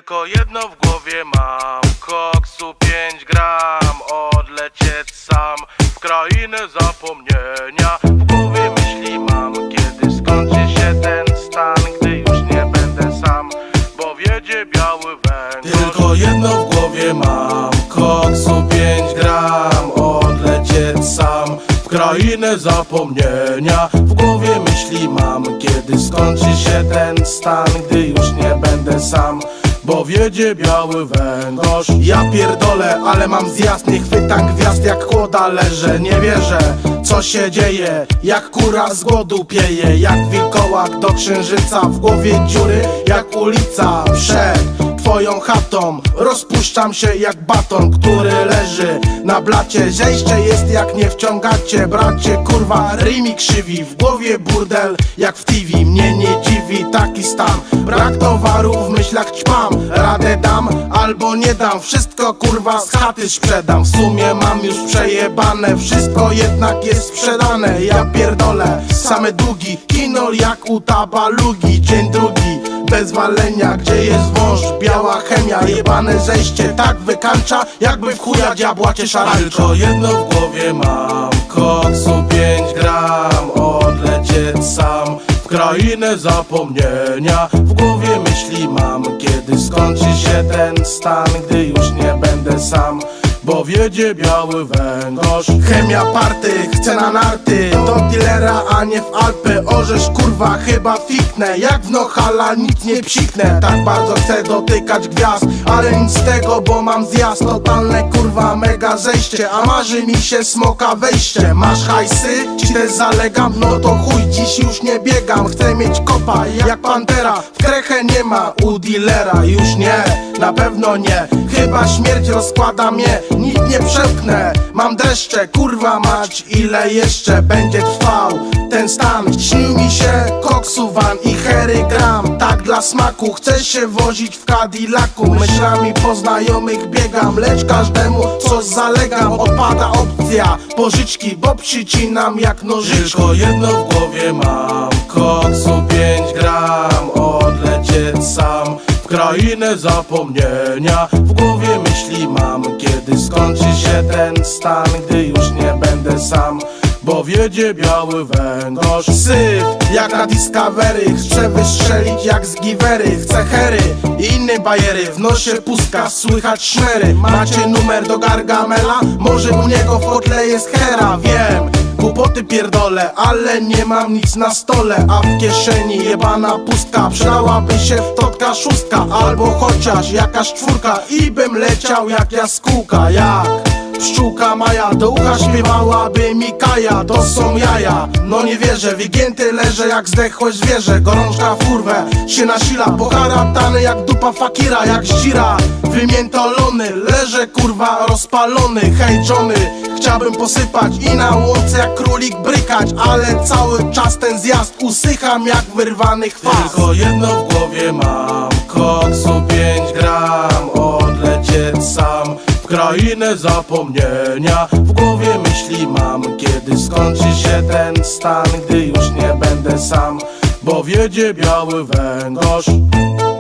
Tylko jedno w głowie mam, koksu 5 gram. Odlecieć sam w krainę zapomnienia. W głowie myśli mam, kiedy skończy się ten stan, gdy już nie będę sam, bo wiedzie biały węgorz. Tylko jedno w głowie mam, koksu 5 gram. Odlecieć sam w krainę zapomnienia. W głowie myśli mam, kiedy skończy się ten stan, gdy już nie będę sam, bo wiedzie biały węgorz. Ja pierdolę, ale mam zjazd, nie chwytam gwiazd, jak kłoda leżę. Nie wierzę, co się dzieje, jak kura z głodu pieje. Jak wilkołak do księżyca, w głowie dziury jak ulica przed twoją chatą. Rozpuszczam się jak baton, który leży na blacie. Zejście jest jak nie wciągacie, bracie, kurwa, rymi krzywi. W głowie burdel jak w TV, mnie nie dziwi taki stan. Brak towaru, w myślach ćpam, radę dam albo nie dam. Wszystko kurwa z chaty sprzedam. W sumie mam już przejebane, wszystko jednak jest sprzedane. Ja pierdolę, same długi, kinol jak u tabalugi. Dzień drugi bez walenia, gdzie jest wąż, biała chemia. Jebane zejście tak wykańcza, jakby w chuja diabła cię szarańcza. Tylko jedno w głowie mam, koksu 5 gram. Odlecieć sam w krainę zapomnienia. W głowie myśli mam, kiedy skończy się ten stan, gdy już nie będę sam, bo wiedzie biały węgorz. Chemia party, chcę na narty, do dealera, a nie w Alpy. Orzesz kurwa, chyba fiknę, jak w Nohala nic nie psiknę. Tak bardzo chcę dotykać gwiazd, ale nic z tego, bo mam zjazd. Totalne kurwa mega zejście, a marzy mi się smoka wejście. Masz hajsy? Ci też zalegam? No to chuj, dziś już nie biegam. Chcę mieć kopa jak pantera, w krechę nie ma u dealera. Już nie, na pewno nie, chyba śmierć rozkłada mnie. Nic nie przełknę, mam dreszcze, kurwa mać, ile jeszcze będzie trwał ten stan. Śnił mi się koksu van i hery gram, tak dla smaku. Chcę się wozić w Cadillacu, myślami po znajomych biegam, lecz każdemu coś zalegam. Odpada opcja pożyczki, bo przycinam jak nożyczki. Tylko jedno w głowie mam, koksu 5 gram. Odlecieć sam w krainę zapomnienia. W głowie myśli mam, kiedy skończy się ten stan, gdy już nie będę sam, bo wiedzie biały węgorz. Syf jak na Discovery, chcę wystrzelić jak z Givery. Chcę hery i inne bajery, w nosie pustka, słychać szmery. Macie numer do Gargamela? Może u niego w kotle jest hera, wiem. Głupoty pierdolę, ale nie mam nic na stole, a w kieszeni jebana pustka. Przydałaby się wtotka szóstka, albo chociaż jakaś czwórka, i bym leciał jak jaskółka. Jak pszczółka Maja, do ucha śpiewałaby Mikaja. To są jaja, no nie wierzę, wygięty leżę jak zdechłe zwierzę. Gorączka w kurwę się nasila, poharatany jak dupa fakira. Jak zdzira wymiętolony, leżę kurwa rozpalony. Hej Johnny, chciałbym posypać i na łące jak królik brykać, ale cały czas ten zjazd usycham jak wyrwany chwast. Tylko jedno w głowie mam, koksu 5 gram. Odlecieć sam w krainę zapomnienia. W głowie myśli mam, kiedy skończy się ten stan, gdy już nie będę sam, bo wiedzie biały węgorz.